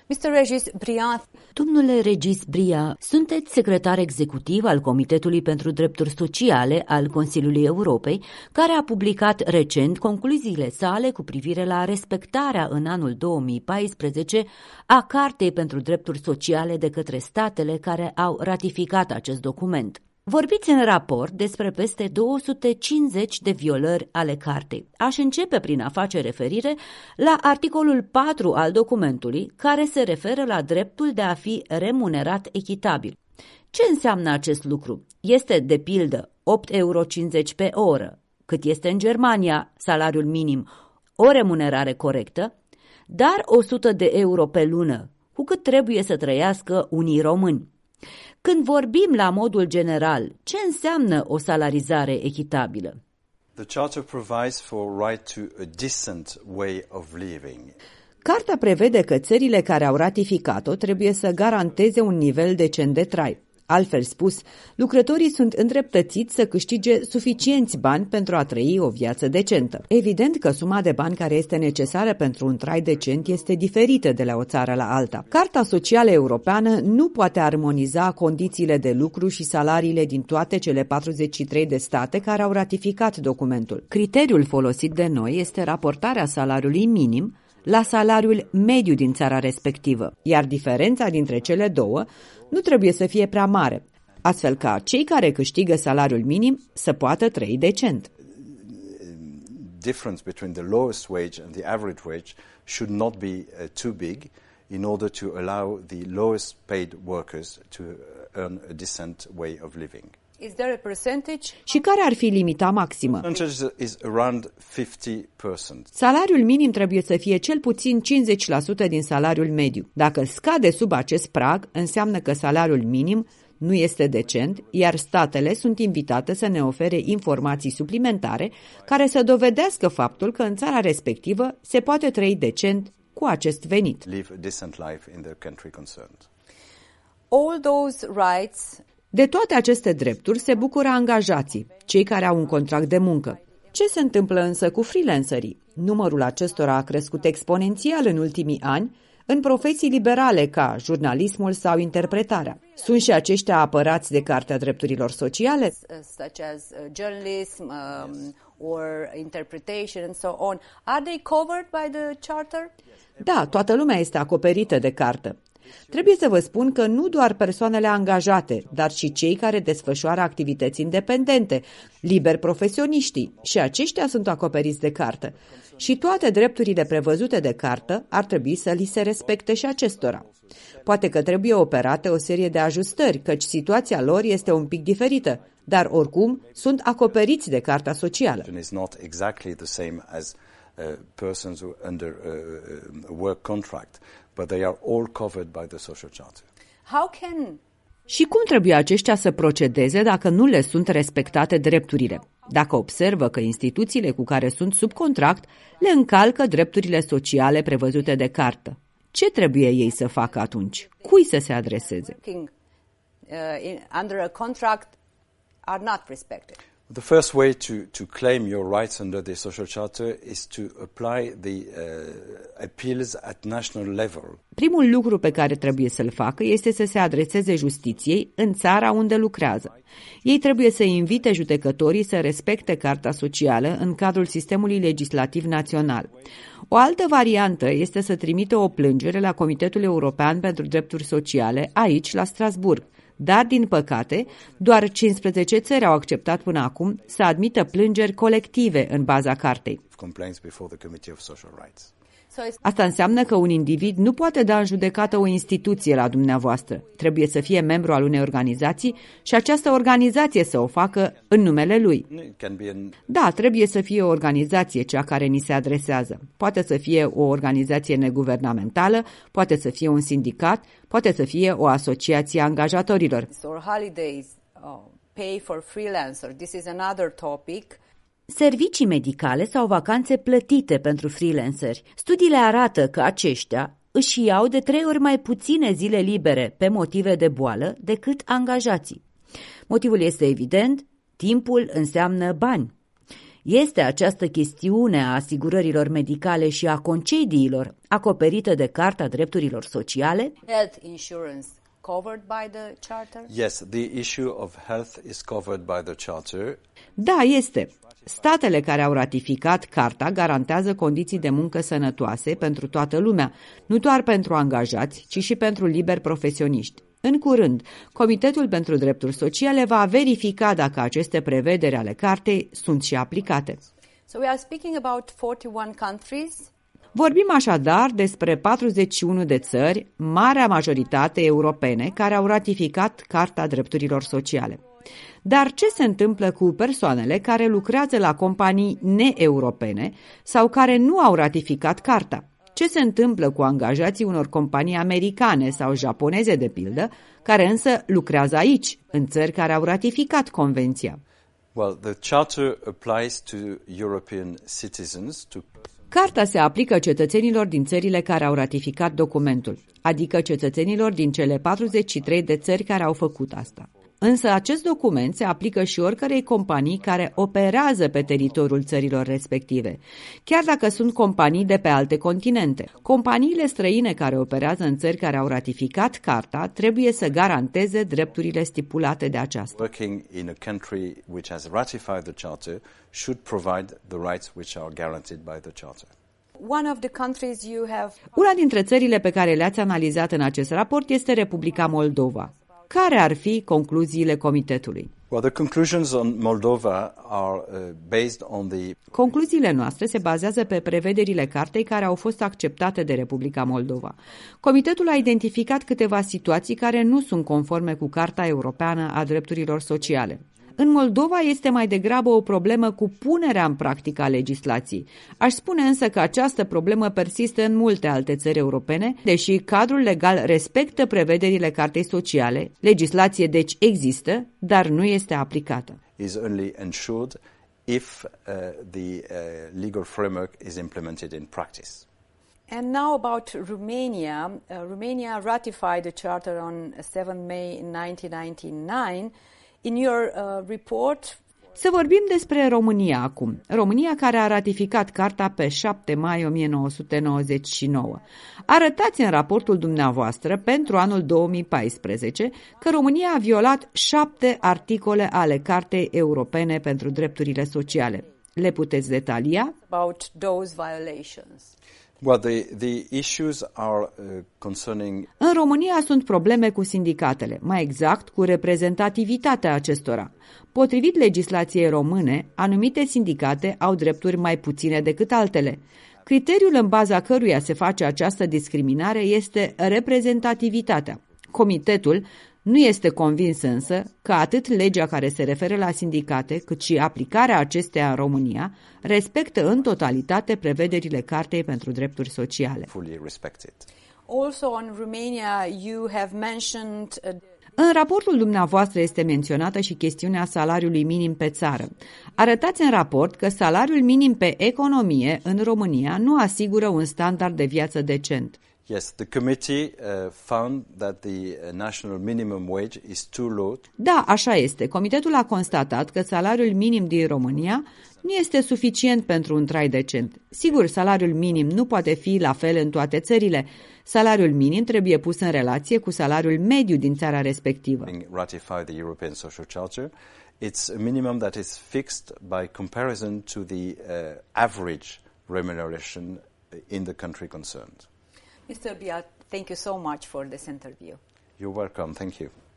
Mr. Regis Bria. Domnule Regis Bria, sunteți secretar executiv al Comitetului pentru Drepturi Sociale al Consiliului Europei, care a publicat recent concluziile sale cu privire la respectarea în anul 2014 a Cartei pentru Drepturi Sociale de către statele care au ratificat acest document. Vorbiți în raport despre peste 250 de violări ale cartei. Aș începe prin a face referire la articolul 4 al documentului, care se referă la dreptul de a fi remunerat echitabil. Ce înseamnă acest lucru? Este, de pildă, 8,50 euro pe oră, cât este în Germania salariul minim, o remunerare corectă, dar 100 de euro pe lună, cu cât trebuie să trăiască unii români. Când vorbim la modul general, ce înseamnă o salarizare echitabilă? The Charter provides for right to a decent way of living. Carta prevede că țările care au ratificat-o trebuie să garanteze un nivel decent de trai. Altfel spus, lucrătorii sunt îndreptățiți să câștige suficienți bani pentru a trăi o viață decentă. Evident că suma de bani care este necesară pentru un trai decent este diferită de la o țară la alta. Carta Socială Europeană nu poate armoniza condițiile de lucru și salariile din toate cele 43 de state care au ratificat documentul. Criteriul folosit de noi este raportarea salariului minim la salariul mediu din țara respectivă, iar diferența dintre cele două nu trebuie să fie prea mare, astfel ca cei care câștigă salariul minim să poată trăi decent. Difference between the lowest wage and the average wage should not be too big in order to allow the lowest paid workers to earn a decent way of living. Is there a percentage? Și care ar fi limita maximă? Is around 50%. Salariul minim trebuie să fie cel puțin 50% din salariul mediu. Dacă scade sub acest prag, înseamnă că salariul minim nu este decent, iar statele sunt invitate să ne ofere informații suplimentare care să dovedească faptul că în țara respectivă se poate trăi decent cu acest venit. Live a decent life in the country concerned. All those rights. De toate aceste drepturi se bucură angajații, cei care au un contract de muncă. Ce se întâmplă însă cu freelancerii? Numărul acestora a crescut exponențial în ultimii ani în profesii liberale ca jurnalismul sau interpretarea. Sunt și aceștia apărați de Carta Drepturilor Sociale? Such as journalism or interpretation and so on. Are they covered by the Charter? Da, toată lumea este acoperită de cartă. Trebuie să vă spun că nu doar persoanele angajate, dar și cei care desfășoară activități independente, liber profesioniștii, și aceștia sunt acoperiți de cartă. Și toate drepturile prevăzute de cartă ar trebui să li se respecte și acestora. Poate că trebuie operate o serie de ajustări, căci situația lor este un pic diferită, dar oricum sunt acoperiți de Carta Socială. Persons under a work contract, but they are all covered by the Social Charter. How can... Și cum trebuie aceștia să procedeze dacă nu le sunt respectate drepturile? Dacă observă că instituțiile cu care sunt sub contract le încalcă drepturile sociale prevăzute de cartă, ce trebuie ei să facă atunci? Cui să se adreseze? Under a contract are not respected. The first way to claim your rights under the Social Charter is to apply the appeals at national level. Primul lucru pe care trebuie să-l facă este să se adreseze justiției în țara unde lucrează. Ei trebuie să invite judecătorii să respecte Carta Socială în cadrul sistemului legislativ național. O altă variantă este să trimită o plângere la Comitetul European pentru Drepturi Sociale, aici, la Strasburg. Dar, din păcate, doar 15 țări au acceptat până acum să admită plângeri colective în baza cartei. Asta înseamnă că un individ nu poate da în judecată o instituție la dumneavoastră. Trebuie să fie membru al unei organizații și această organizație să o facă în numele lui. Da, trebuie să fie o organizație cea care ni se adresează. Poate să fie o organizație neguvernamentală, poate să fie un sindicat, poate să fie o asociație a angajatorilor. Servicii medicale sau vacanțe plătite pentru freelanceri. Studiile arată că aceștia își iau de 3 ori mai puține zile libere pe motive de boală decât angajații. Motivul este evident, timpul înseamnă bani. Este această chestiune a asigurărilor medicale și a concediilor acoperită de Carta Drepturilor Sociale? Health insurance covered by the Charter? Yes, the issue of health is covered by the Charter. Da, este. Statele care au ratificat Carta garantează condiții de muncă sănătoase pentru toată lumea, nu doar pentru angajați, ci și pentru liberi profesioniști. În curând, Comitetul pentru Drepturi Sociale va verifica dacă aceste prevederi ale Cartei sunt și aplicate. So we are speaking about 41 countries. Vorbim așadar despre 41 de țări, marea majoritate europene, care au ratificat Carta Drepturilor Sociale. Dar ce se întâmplă cu persoanele care lucrează la companii neeuropene sau care nu au ratificat Carta? Ce se întâmplă cu angajații unor companii americane sau japoneze, de pildă, care însă lucrează aici, în țări care au ratificat Convenția? Well, the Charter applies to European citizens, to Carta se aplică cetățenilor din țările care au ratificat documentul, adică cetățenilor din cele 43 de țări care au făcut asta. Însă acest document se aplică și oricărei companii care operează pe teritoriul țărilor respective, chiar dacă sunt companii de pe alte continente. Companiile străine care operează în țări care au ratificat Carta trebuie să garanteze drepturile stipulate de aceasta. working in a country which has ratified the Charter should provide the rights which are guaranteed by the Charter. One of the countries you have Una dintre țările pe care le-ați analizat în acest raport este Republica Moldova. Care ar fi concluziile comitetului? Well, the conclusions on Moldova are based on the Concluziile noastre se bazează pe prevederile cartei care au fost acceptate de Republica Moldova. Comitetul a identificat câteva situații care nu sunt conforme cu Carta Europeană a Drepturilor Sociale. În Moldova este mai degrabă o problemă cu punerea în practică a legislației. Aș spune însă că această problemă persistă în multe alte țări europene, deși cadrul legal respectă prevederile Cartei Sociale, legislație deci există, dar nu este aplicată. is only ensured if the legal framework is implemented in practice. And now about Romania. Romania ratified the Charter on 7 May 1999. In your report, Să vorbim despre România acum. România care a ratificat Carta pe 7 mai 1999. Arătați în raportul dumneavoastră pentru anul 2014 că România a violat 7 articole ale Cartei Europene pentru Drepturile Sociale. Le puteți detalia? about those violations. Well, the issues are concerning În România sunt probleme cu sindicatele, mai exact cu reprezentativitatea acestora. Potrivit legislației române, anumite sindicate au drepturi mai puține decât altele. Criteriul în baza căruia se face această discriminare este reprezentativitatea. Comitetul nu este convins însă că atât legea care se referă la sindicate, cât și aplicarea acesteia în România respectă în totalitate prevederile Cartei pentru Drepturi Sociale. fully respected. Also on Romania, you have mentioned În raportul dumneavoastră este menționată și chestiunea salariului minim pe țară. Arătați în raport că salariul minim pe economie în România nu asigură un standard de viață decent. Yes, the committee found that the national minimum wage is too low. Da, așa este. Comitetul a constatat că salariul minim din România nu este suficient pentru un trai decent. Sigur, salariul minim nu poate fi la fel în toate țările. Salariul minim trebuie pus în relație cu salariul mediu din țara respectivă. Having ratified the European Social Charter, it's a minimum that is fixed by comparison to the average remuneration in the country concerned. Mr. Biat, thank you so much for this interview. You're welcome. Thank you.